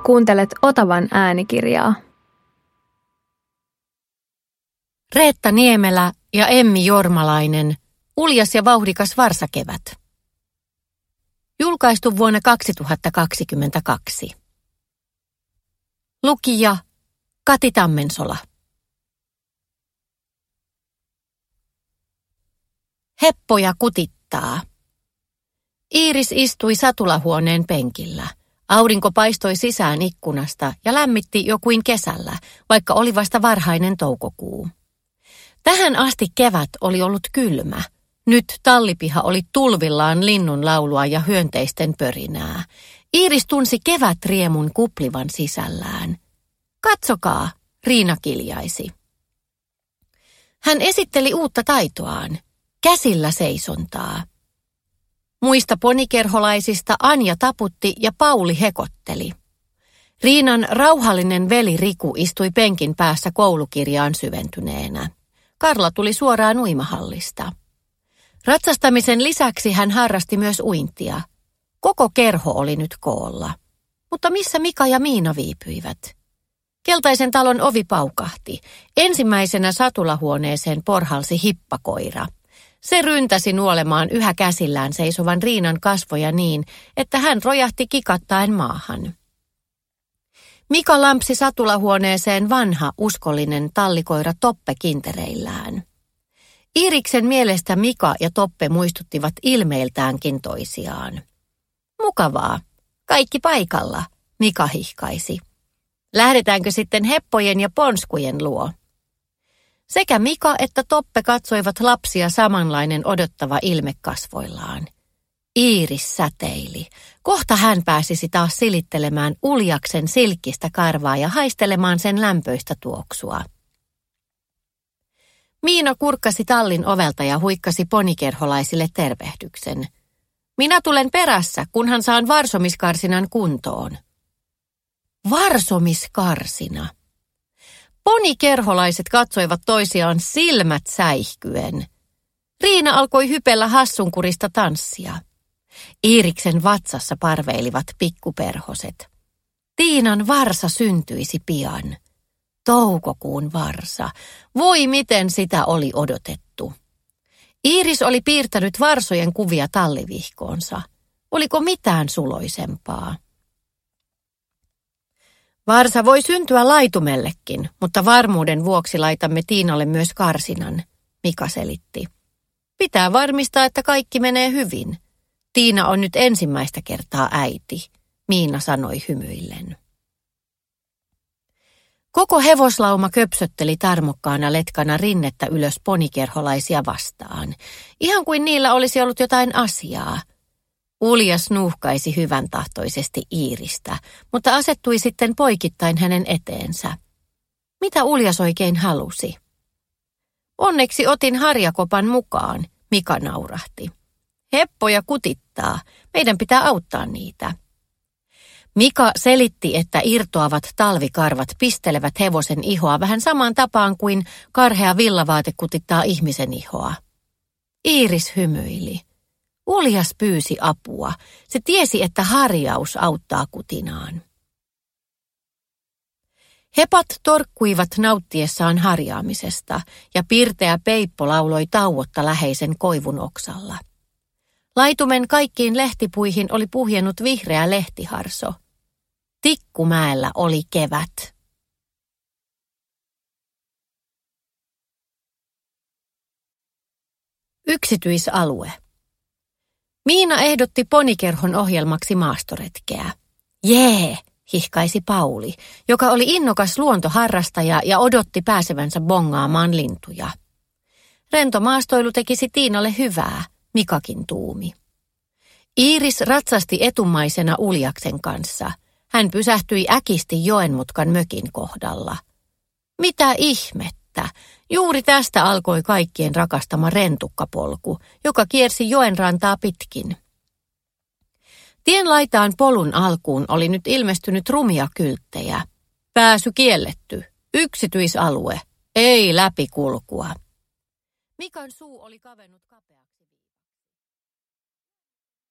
Kuuntelet Otavan äänikirjaa. Reetta Niemelä ja Emmi Jormalainen, Uljas ja vauhdikas varsakevät. Julkaistu vuonna 2022. Lukija Kati Tammensola. Heppoja kutittaa. Iiris istui satulahuoneen penkillä. Aurinko paistoi sisään ikkunasta ja lämmitti jo kuin kesällä, vaikka oli vasta varhainen toukokuu. Tähän asti kevät oli ollut kylmä. Nyt tallipiha oli tulvillaan linnun laulua ja hyönteisten pörinää. Iiris tunsi kevätriemun kuplivan sisällään. Katsokaa, Riina kiljaisi. Hän esitteli uutta taitoaan, käsillä seisontaa. Muista ponikerholaisista Anja taputti ja Pauli hekotteli. Riinan rauhallinen veli Riku istui penkin päässä koulukirjaan syventyneenä. Karla tuli suoraan uimahallista. Ratsastamisen lisäksi hän harrasti myös uintia. Koko kerho oli nyt koolla. Mutta missä Mika ja Miina viipyivät? Keltaisen talon ovi paukahti. Ensimmäisenä satulahuoneeseen porhalsi hippakoira. Se ryntäsi nuolemaan yhä käsillään seisovan Riinan kasvoja niin, että hän rojahti kikattaen maahan. Mika lampsi satulahuoneeseen vanha, uskollinen tallikoira Toppe kintereillään. Iiriksen mielestä Mika ja Toppe muistuttivat ilmeiltäänkin toisiaan. Mukavaa. Kaikki paikalla, Mika hihkaisi. Lähdetäänkö sitten heppojen ja ponskujen luo? Sekä Mika että Toppe katsoivat lapsia samanlainen odottava ilme kasvoillaan. Iiris säteili. Kohta hän pääsisi taas silittelemään Uljaksen silkkistä karvaa ja haistelemaan sen lämpöistä tuoksua. Miina kurkkasi tallin ovelta ja huikkasi ponikerholaisille tervehdyksen. Minä tulen perässä, kunhan saan varsomiskarsinan kuntoon. Varsomiskarsina. Ponikerholaiset katsoivat toisiaan silmät säihkyen. Riina alkoi hypellä hassunkurista tanssia. Iiriksen vatsassa parveilivat pikkuperhoset. Tiinan varsa syntyisi pian. Toukokuun varsa. Voi miten sitä oli odotettu. Iiris oli piirtänyt varsojen kuvia tallivihkoonsa. Oliko mitään suloisempaa? Varsa voi syntyä laitumellekin, mutta varmuuden vuoksi laitamme Tiinalle myös karsinan, Mika selitti. Pitää varmistaa, että kaikki menee hyvin. Tiina on nyt ensimmäistä kertaa äiti, Miina sanoi hymyillen. Koko hevoslauma köpsötteli tarmokkaana letkana rinnettä ylös ponikerholaisia vastaan, ihan kuin niillä olisi ollut jotain asiaa. Uljas nuuhkaisi hyvän tahtoisesti Iiristä, mutta asettui sitten poikittain hänen eteensä. Mitä Uljas oikein halusi? Onneksi otin harjakopan mukaan, Mika naurahti. Heppoja kutittaa, meidän pitää auttaa niitä. Mika selitti, että irtoavat talvikarvat pistelevät hevosen ihoa vähän samaan tapaan kuin karhea villavaate kutittaa ihmisen ihoa. Iiris hymyili. Uljas pyysi apua. Se tiesi, että harjaus auttaa kutinaan. Hepat torkkuivat nauttiessaan harjaamisesta ja pirteä peippo lauloi tauotta läheisen koivun oksalla. Laitumen kaikkiin lehtipuihin oli puhjennut vihreä lehtiharso. Tikkumäellä oli kevät. Yksityisalue. Miina ehdotti ponikerhon ohjelmaksi maastoretkeä. Jee, hihkaisi Pauli, joka oli innokas luontoharrastaja ja odotti pääsevänsä bongaamaan lintuja. Rento maastoilu tekisi Tiinalle hyvää, Mikakin tuumi. Iiris ratsasti etumaisena Uljaksen kanssa. Hän pysähtyi äkisti joenmutkan mökin kohdalla. Mitä ihmettä? Juuri tästä alkoi kaikkien rakastama rentukkapolku, joka kiersi joen rantaa pitkin. Tien laitaan polun alkuun oli nyt ilmestynyt rumia kylttejä. Pääsy kielletty, yksityisalue, ei läpikulkua. Mikan suu oli kavennut kapeaksi.